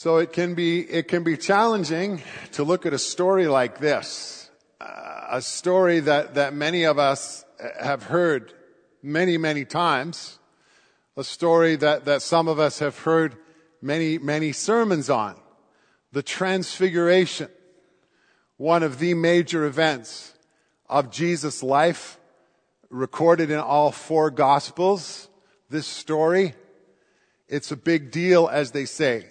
So it can be challenging to look at a story like this, a story that many of us have heard many, many times, a story that some of us have heard many, many sermons on, the Transfiguration, one of the major events of Jesus' life, recorded in all four Gospels. This story, it's a big deal, as they say.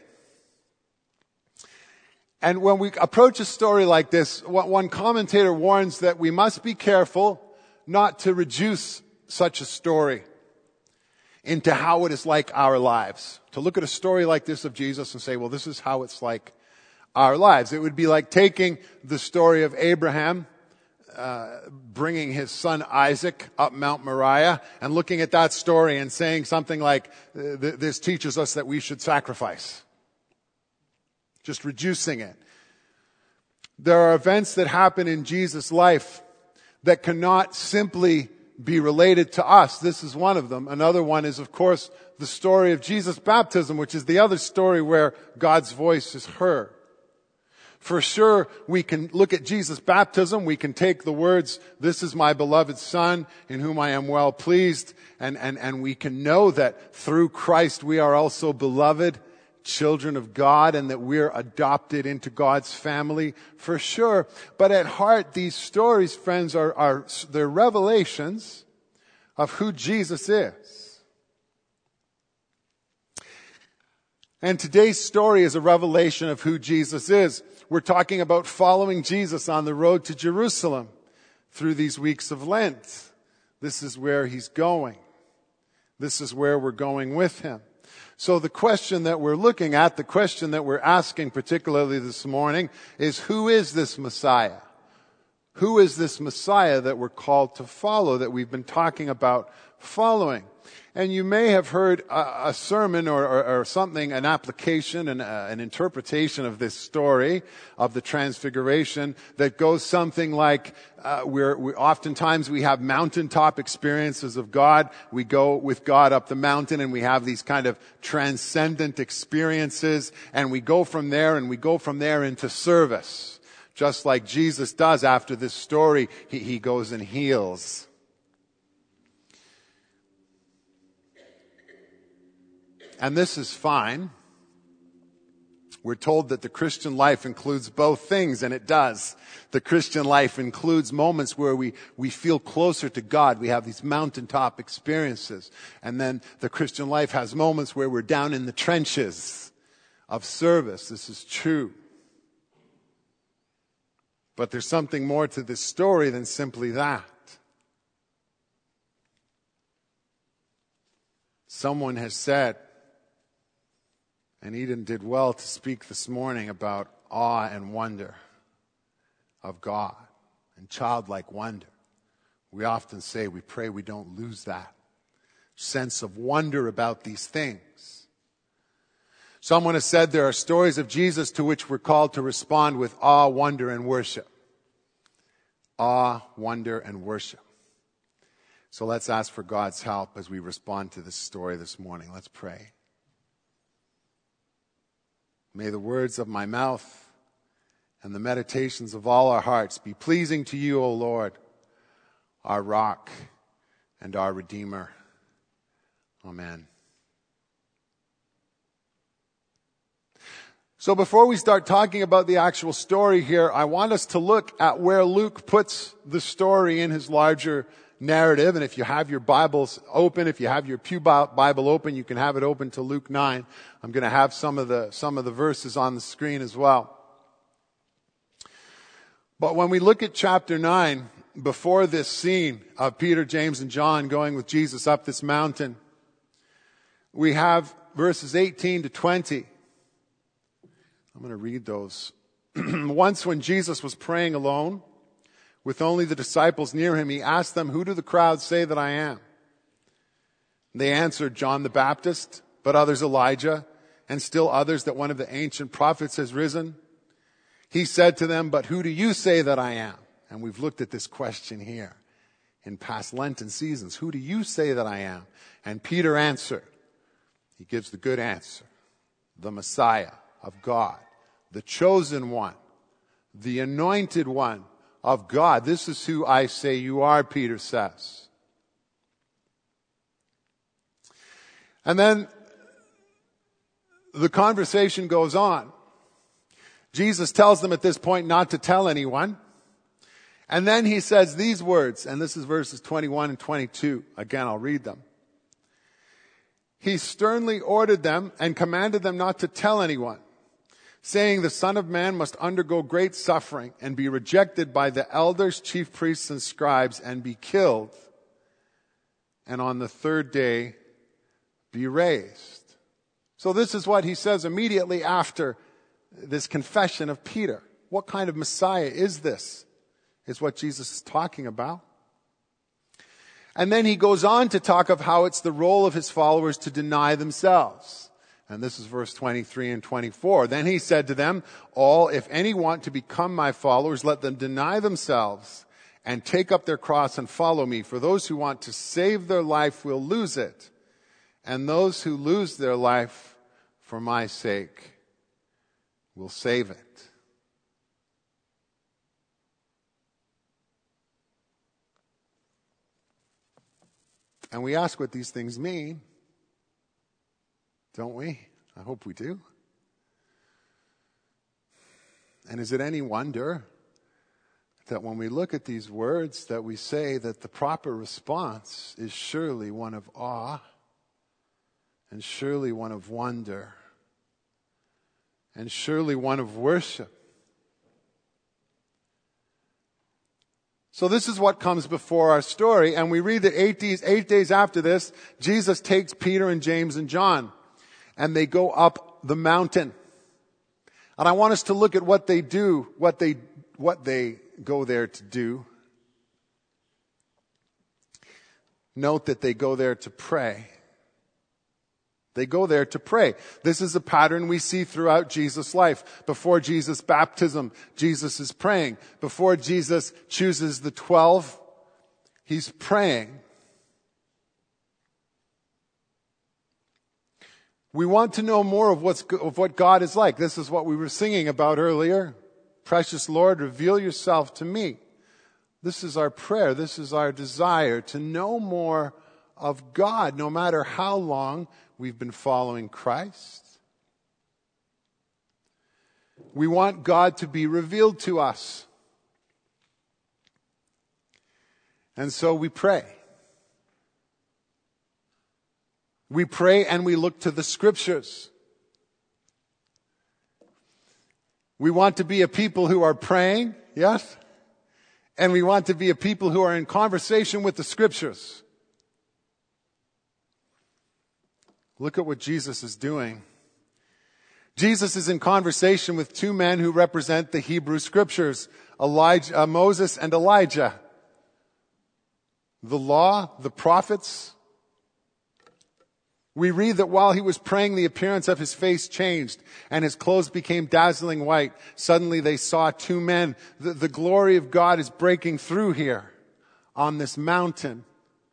And when we approach a story like this, one commentator warns that we must be careful not to reduce such a story into how it is like our lives. To look at a story like this of Jesus and say, well, this is how it's like our lives. It would be like taking the story of Abraham, bringing his son Isaac up Mount Moriah and looking at that story and saying something like, this teaches us that we should sacrifice. Just reducing it. There are events that happen in Jesus' life that cannot simply be related to us. This is one of them. Another one is, of course, the story of Jesus' baptism, which is the other story where God's voice is heard. For sure, we can look at Jesus' baptism. We can take the words, "This is my beloved Son, in whom I am well pleased," and we can know that through Christ we are also beloved children of God and that we're adopted into God's family, for sure. But at heart, these stories, friends, they're revelations of who Jesus is. And today's story is a revelation of who Jesus is. We're talking about following Jesus on the road to Jerusalem through these weeks of Lent. This is where he's going. This is where we're going with him. So the question that we're looking at, the question that we're asking particularly this morning is, who is this Messiah? Who is this Messiah that we're called to follow, that we've been talking about following? And you may have heard a sermon or something, an application, an interpretation of this story of the Transfiguration that goes something like, oftentimes we have mountaintop experiences of God. We go with God up the mountain and we have these kind of transcendent experiences, and we go from there into service. Just like Jesus does after this story, he goes and heals. And this is fine. We're told that the Christian life includes both things, and it does. The Christian life includes moments where we feel closer to God. We have these mountaintop experiences. And then the Christian life has moments where we're down in the trenches of service. This is true. But there's something more to this story than simply that. Someone has said, and Eden did well to speak this morning about awe and wonder of God and childlike wonder. We often say, we pray we don't lose that sense of wonder about these things. Someone has said there are stories of Jesus to which we're called to respond with awe, wonder, and worship. Awe, wonder, and worship. So let's ask for God's help as we respond to this story this morning. Let's pray. May the words of my mouth and the meditations of all our hearts be pleasing to you, O Lord, our rock and our Redeemer. Amen. So before we start talking about the actual story here, I want us to look at where Luke puts the story in his larger narrative. And if you have your Bibles open, if you have your Pew Bible open, you can have it open to Luke 9. I'm going to have some of the verses on the screen as well. But when we look at chapter 9, before this scene of Peter, James, and John going with Jesus up this mountain, we have verses 18 to 20. I'm going to read those. Once when Jesus was praying alone, with only the disciples near him, he asked them, "Who do the crowds say that I am?" They answered, "John the Baptist, but others Elijah, and still others that one of the ancient prophets has risen." He said to them, "But who do you say that I am?" And we've looked at this question here in past Lenten seasons. Who do you say that I am? And Peter answered. He gives the good answer. The Messiah, of God, the chosen one, the anointed one of God. This is who I say you are, Peter says. And then the conversation goes on. Jesus tells them at this point not to tell anyone. And then he says these words, and this is verses 21 and 22. Again, I'll read them. He sternly ordered them and commanded them not to tell anyone, saying, the Son of Man must undergo great suffering and be rejected by the elders, chief priests, and scribes, and be killed, and on the third day be raised. So this is what he says immediately after this confession of Peter. What kind of Messiah is this? Is what Jesus is talking about. And then he goes on to talk of how it's the role of his followers to deny themselves. And this is verse 23 and 24. Then he said to them, if any want to become my followers, let them deny themselves and take up their cross and follow me. For those who want to save their life will lose it. And those who lose their life for my sake will save it. And we ask what these things mean, don't we? I hope we do. And is it any wonder that when we look at these words that we say that the proper response is surely one of awe and surely one of wonder and surely one of worship? So this is what comes before our story, and we read that 8 days after this, Jesus takes Peter and James and John, and they go up the mountain. And I want us to look at what they do, what they go there to do. Note that they go there to pray. They go there to pray. This is a pattern we see throughout Jesus' life. Before Jesus' baptism, Jesus is praying. Before Jesus chooses the 12, he's praying. We want to know more of what God is like. This is what we were singing about earlier. Precious Lord, reveal yourself to me. This is our prayer. This is our desire to know more of God, no matter how long we've been following Christ. We want God to be revealed to us. And so we pray. We pray and we look to the Scriptures. We want to be a people who are praying, yes? And we want to be a people who are in conversation with the Scriptures. Look at what Jesus is doing. Jesus is in conversation with two men who represent the Hebrew Scriptures, Moses and Elijah. The law, the prophets. We read that while he was praying, the appearance of his face changed and his clothes became dazzling white. Suddenly they saw two men. The glory of God is breaking through here on this mountain.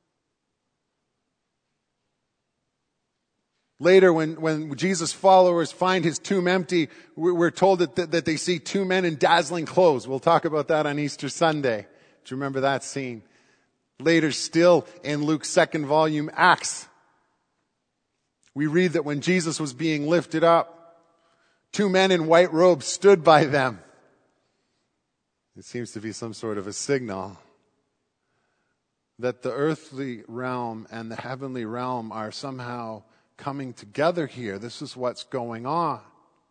Later, when Jesus' followers find his tomb empty, we're told that they see two men in dazzling clothes. We'll talk about that on Easter Sunday. Do you remember that scene? Later still, in Luke's second volume, Acts, we read that when Jesus was being lifted up, two men in white robes stood by them. It seems to be some sort of a signal that the earthly realm and the heavenly realm are somehow coming together here. This is what's going on.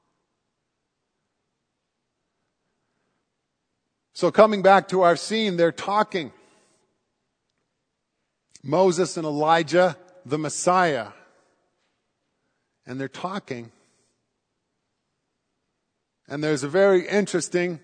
So coming back to our scene, they're talking. Moses and Elijah, the Messiah. And they're talking. And there's a very interesting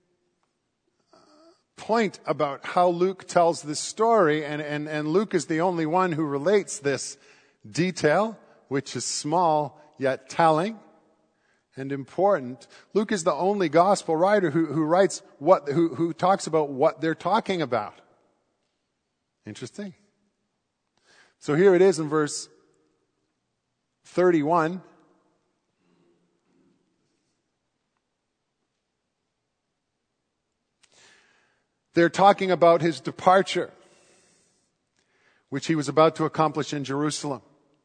point about how Luke tells this story. And Luke is the only one who relates this detail, which is small yet telling and important. Luke is the only gospel writer who talks about what they're talking about. Interesting. So here it is in verse 31. They're talking about his departure, which he was about to accomplish in Jerusalem.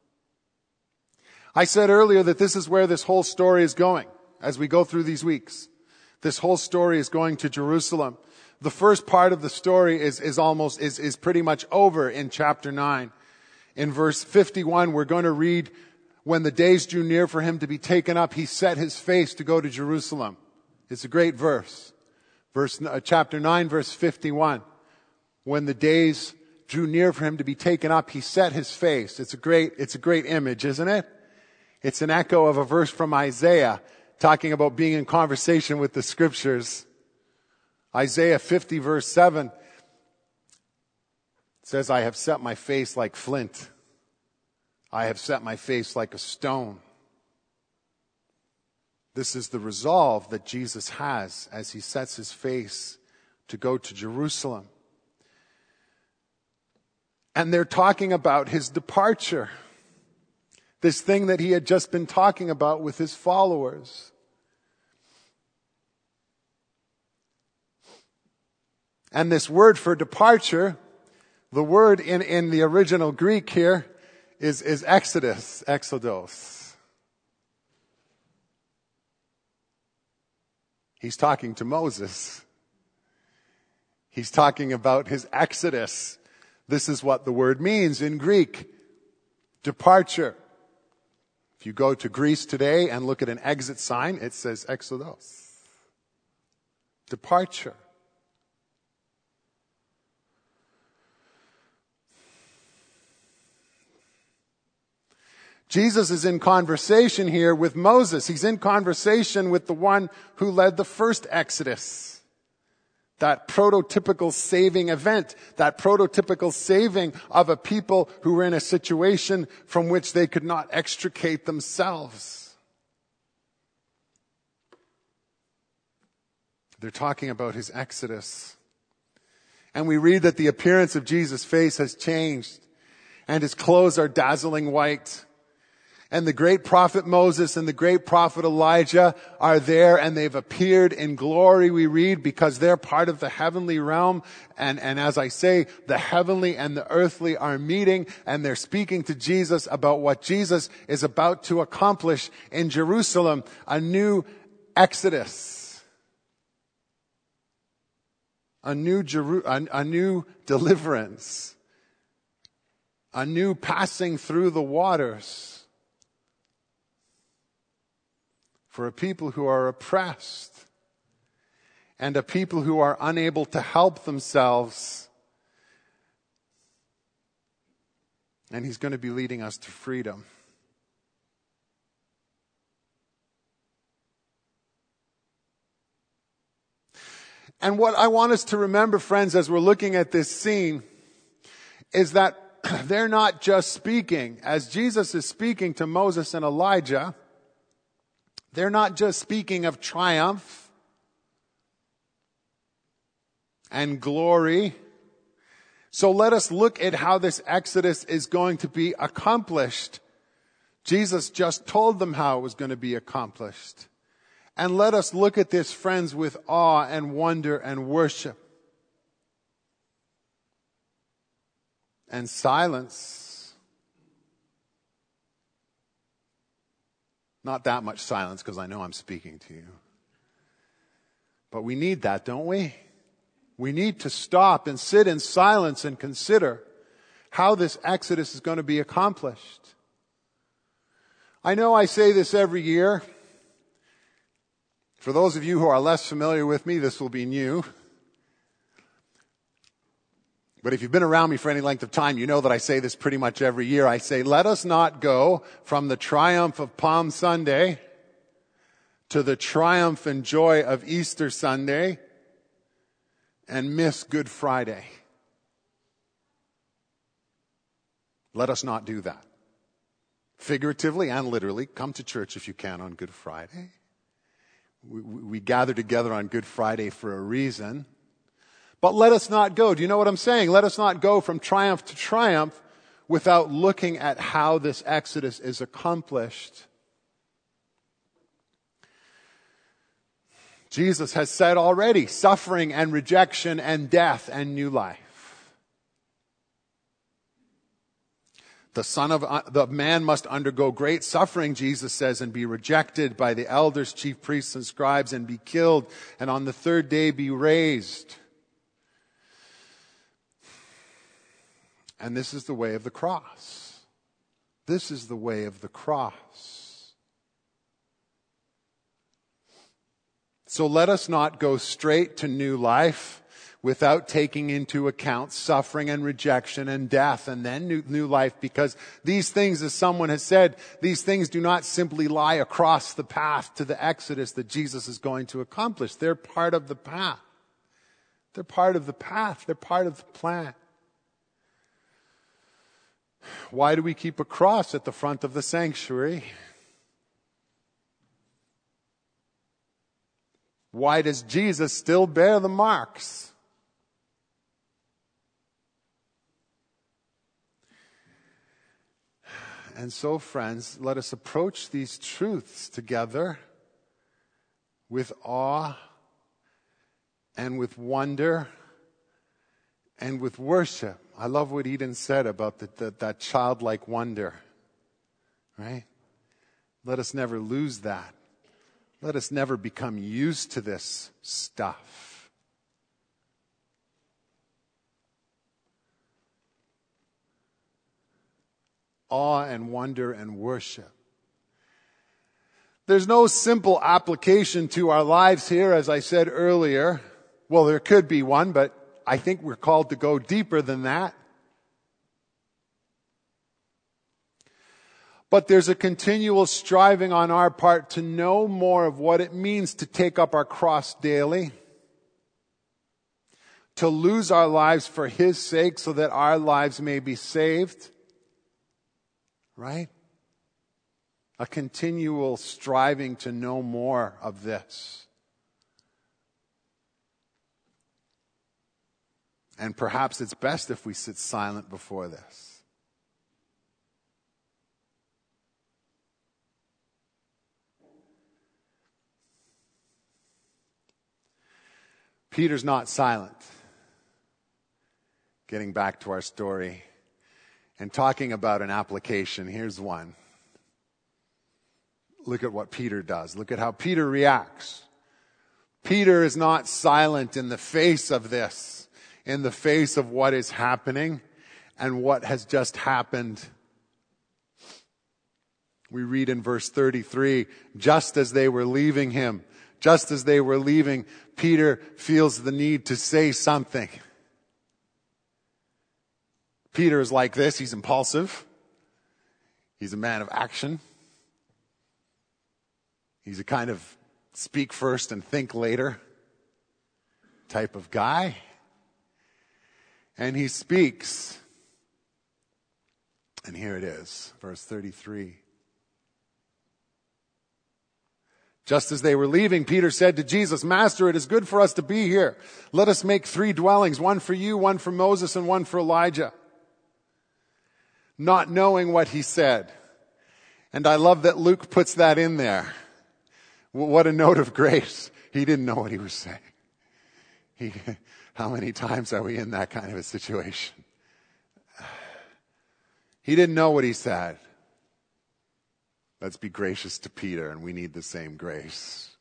I said earlier that this is where this whole story is going as we go through these weeks. This whole story is going to Jerusalem. The first part of the story is pretty much over in chapter 9. In verse 51, we're going to read, when the days drew near for him to be taken up, he set his face to go to Jerusalem. It's a great verse. Chapter 9, verse 51. When the days drew near for him to be taken up, he set his face. It's a great image, isn't it? It's an echo of a verse from Isaiah talking about being in conversation with the scriptures. Isaiah 50 verse 7 says, I have set my face like flint. I have set my face like a stone. This is the resolve that Jesus has as he sets his face to go to Jerusalem. And they're talking about his departure. This thing that he had just been talking about with his followers. And this word for departure, the word in the original Greek here is exodos. He's talking to Moses. He's talking about his exodus. This is what the word means in Greek. Departure. If you go to Greece today and look at an exit sign, it says exodos. Departure. Jesus is in conversation here with Moses. He's in conversation with the one who led the first Exodus. That prototypical saving event, that prototypical saving of a people who were in a situation from which they could not extricate themselves. They're talking about his Exodus. And we read that the appearance of Jesus' face has changed, and his clothes are dazzling white. And the great prophet Moses and the great prophet Elijah are there, and they've appeared in glory, we read, because they're part of the heavenly realm. And as I say, the heavenly and the earthly are meeting, and they're speaking to Jesus about what Jesus is about to accomplish in Jerusalem, a new exodus, a new deliverance, a new passing through the waters. For a people who are oppressed and a people who are unable to help themselves. And he's going to be leading us to freedom. And what I want us to remember, friends, as we're looking at this scene, is that they're not just speaking. As Jesus is speaking to Moses and Elijah, they're not just speaking of triumph and glory. So let us look at how this exodus is going to be accomplished. Jesus just told them how it was going to be accomplished. And let us look at this, friends, with awe and wonder and worship. And silence. Not that much silence, because I know I'm speaking to you. But we need that, don't we? We need to stop and sit in silence and consider how this exodus is going to be accomplished. I know I say this every year. For those of you who are less familiar with me, this will be new. But if you've been around me for any length of time, you know that I say this pretty much every year. I say, let us not go from the triumph of Palm Sunday to the triumph and joy of Easter Sunday and miss Good Friday. Let us not do that. Figuratively and literally, come to church if you can on Good Friday. We gather together on Good Friday for a reason. But let us not go. Do you know what I'm saying? Let us not go from triumph to triumph without looking at how this exodus is accomplished. Jesus has said already, suffering and rejection and death and new life. The man must undergo great suffering, Jesus says, and be rejected by the elders, chief priests, and scribes, and be killed, and on the third day be raised. And this is the way of the cross. This is the way of the cross. So let us not go straight to new life without taking into account suffering and rejection and death and then new life, because these things, as someone has said, these things do not simply lie across the path to the Exodus that Jesus is going to accomplish. They're part of the path. They're part of the path. They're part of the plan. Why do we keep a cross at the front of the sanctuary? Why does Jesus still bear the marks? And so, friends, let us approach these truths together with awe and with wonder and with worship. I love what Eden said about that childlike wonder, right? Let us never lose that. Let us never become used to this stuff. Awe and wonder and worship. There's no simple application to our lives here, as I said earlier. Well, there could be one, but I think we're called to go deeper than that. But there's a continual striving on our part to know more of what it means to take up our cross daily, to lose our lives for His sake so that our lives may be saved. Right? A continual striving to know more of this. And perhaps it's best if we sit silent before this. Peter's not silent. Getting back to our story. And talking about an application, here's one. Look at what Peter does. Look at how Peter reacts. Peter is not silent in the face of this, in the face of what is happening and what has just happened. We read in verse 33, just as they were leaving him, Peter feels the need to say something. Peter is like this. He's impulsive. He's a man of action. He's a kind of speak first and think later type of guy. And he speaks. And here it is, verse 33. Just as they were leaving, Peter said to Jesus, Master, it is good for us to be here. Let us make 3 dwellings, one for you, one for Moses, and one for Elijah. Not knowing what he said. And I love that Luke puts that in there. What a note of grace. He didn't know what he was saying. How many times are we in that kind of a situation? He didn't know what he said. Let's be gracious to Peter, and we need the same grace.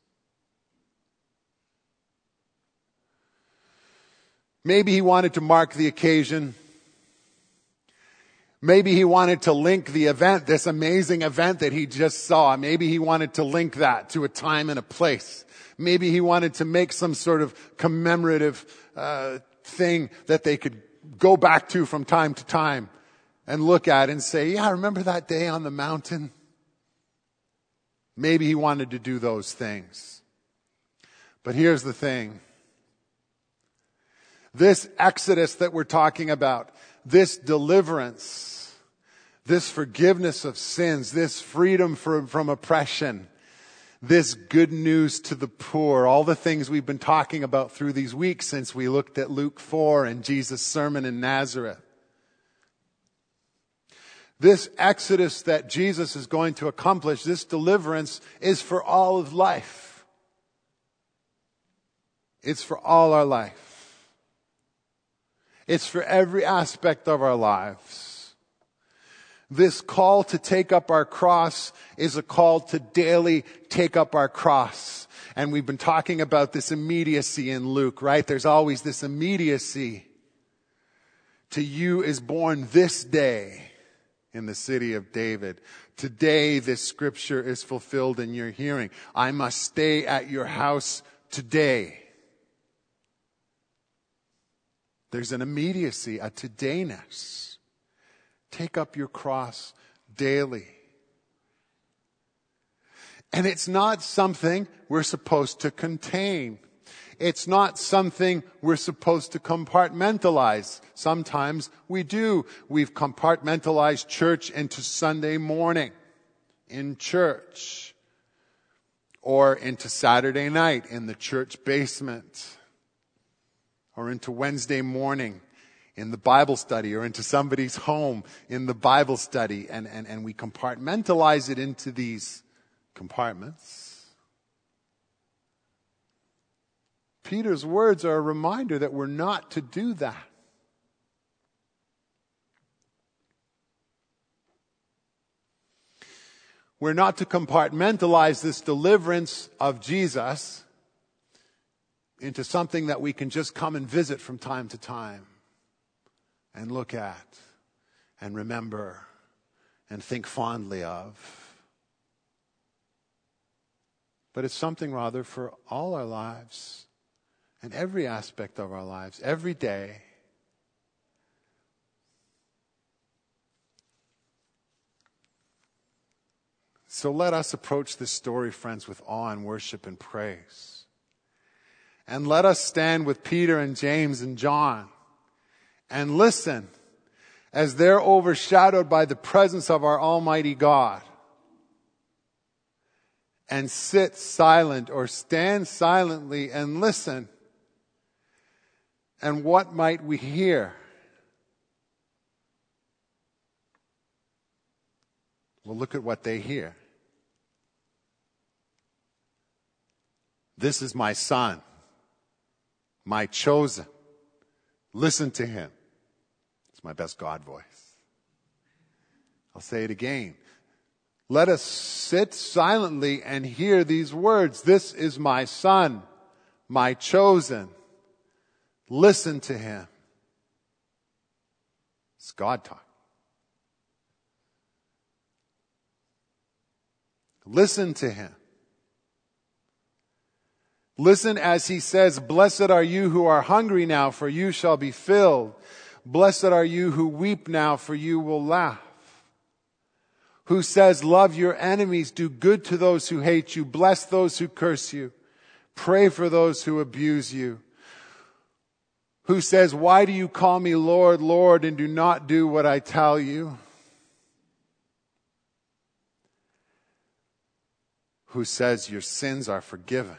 Maybe he wanted to mark the occasion. Maybe he wanted to link the event, this amazing event that he just saw. Maybe he wanted to link that to a time and a place. Maybe he wanted to make some sort of commemorative thing that they could go back to from time to time and look at and say, yeah, remember that day on the mountain? Maybe he wanted to do those things. But here's the thing. This exodus that we're talking about, this deliverance, this forgiveness of sins, this freedom from oppression, this good news to the poor, all the things we've been talking about through these weeks since we looked at Luke 4 and Jesus' sermon in Nazareth. This exodus that Jesus is going to accomplish, this deliverance, is for all of life. It's for all our life. It's for every aspect of our lives. This call to take up our cross is a call to daily take up our cross. And we've been talking about this immediacy in Luke, right? There's always this immediacy. To you is born this day in the city of David. Today this scripture is fulfilled in your hearing. I must stay at your house today. There's an immediacy, a todayness. Take up your cross daily. And it's not something we're supposed to contain. It's not something we're supposed to compartmentalize. Sometimes we do. We've compartmentalized church into Sunday morning in church, or into Saturday night in the church basement, or into Wednesday morning in the Bible study, or into somebody's home in the Bible study. And we compartmentalize it into these compartments. Peter's words are a reminder that we're not to do that. We're not to compartmentalize this deliverance of Jesus into something that we can just come and visit from time to time and look at and remember and think fondly of. But it's something rather for all our lives and every aspect of our lives, every day. So let us approach this story, friends, with awe and worship and praise. And let us stand with Peter and James and John and listen as they're overshadowed by the presence of our Almighty God. And sit silent or stand silently and listen. And what might we hear? Well, look at what they hear. This is my son, my chosen. Listen to him. It's my best God voice. I'll say it again. Let us sit silently and hear these words. This is my son, my chosen. Listen to him. It's God talking. Listen to him. Listen as he says, blessed are you who are hungry now, for you shall be filled. Blessed are you who weep now, for you will laugh. Who says, love your enemies, do good to those who hate you, bless those who curse you, pray for those who abuse you. Who says, why do you call me Lord, Lord, and do not do what I tell you? Who says, your sins are forgiven?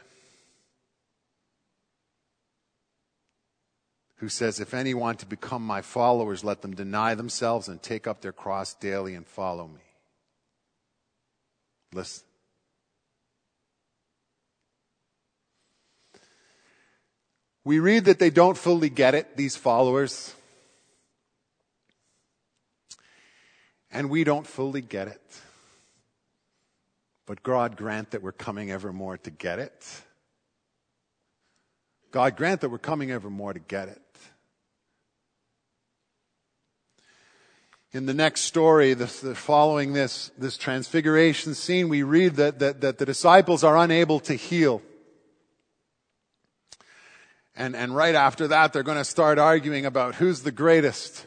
Who says, if any want to become my followers, let them deny themselves and take up their cross daily and follow me. Listen. We read that they don't fully get it, these followers. And we don't fully get it. But God grant that we're coming ever more to get it. God grant that we're coming ever more to get it. In the next story, following this transfiguration scene, we read that the disciples are unable to heal. And right after that, they're going to start arguing about who's the greatest.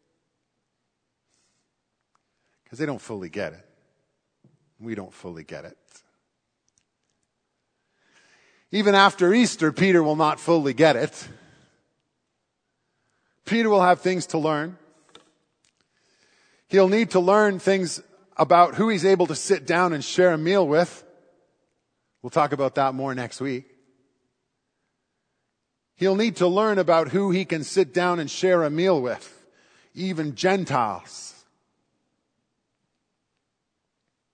Because they don't fully get it. We don't fully get it. Even after Easter, Peter will not fully get it. Peter will have things to learn. He'll need to learn things about who he's able to sit down and share a meal with. We'll talk about that more next week. He'll need to learn about who he can sit down and share a meal with, even Gentiles.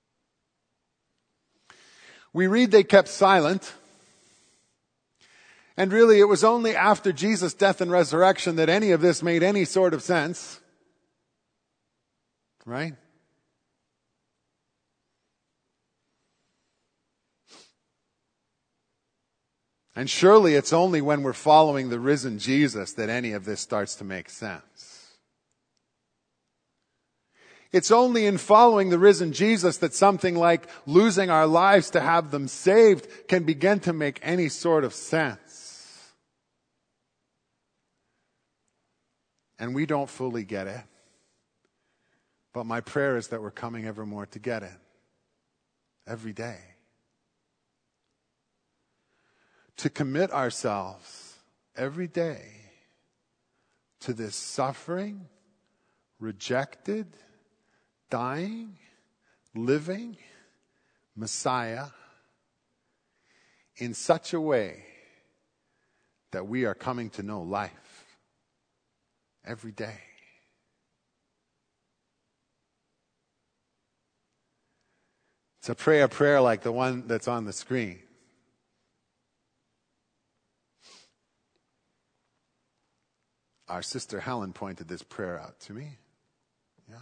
We read they kept silent. And really, it was only after Jesus' death and resurrection that any of this made any sort of sense. Right? And surely it's only when we're following the risen Jesus that any of this starts to make sense. It's only in following the risen Jesus that something like losing our lives to have them saved can begin to make any sort of sense. And we don't fully get it. But my prayer is that we're coming ever more to get it. Every day. To commit ourselves every day to this suffering, rejected, dying, living Messiah in such a way that we are coming to know life every day. To pray a prayer like the one that's on the screen. Our sister Helen pointed this prayer out to me. Yeah.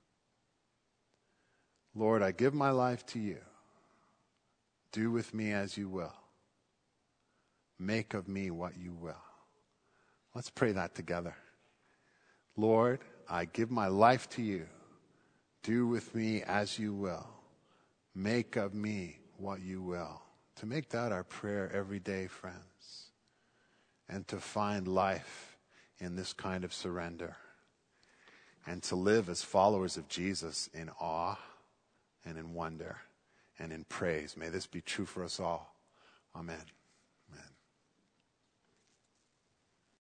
Lord, I give my life to you. Do with me as you will. Make of me what you will. Let's pray that together. Lord, I give my life to you. Do with me as you will. Make of me what you will. To make that our prayer every day, friends. And to find life in this kind of surrender. And to live as followers of Jesus in awe and in wonder and in praise. May this be true for us all. Amen.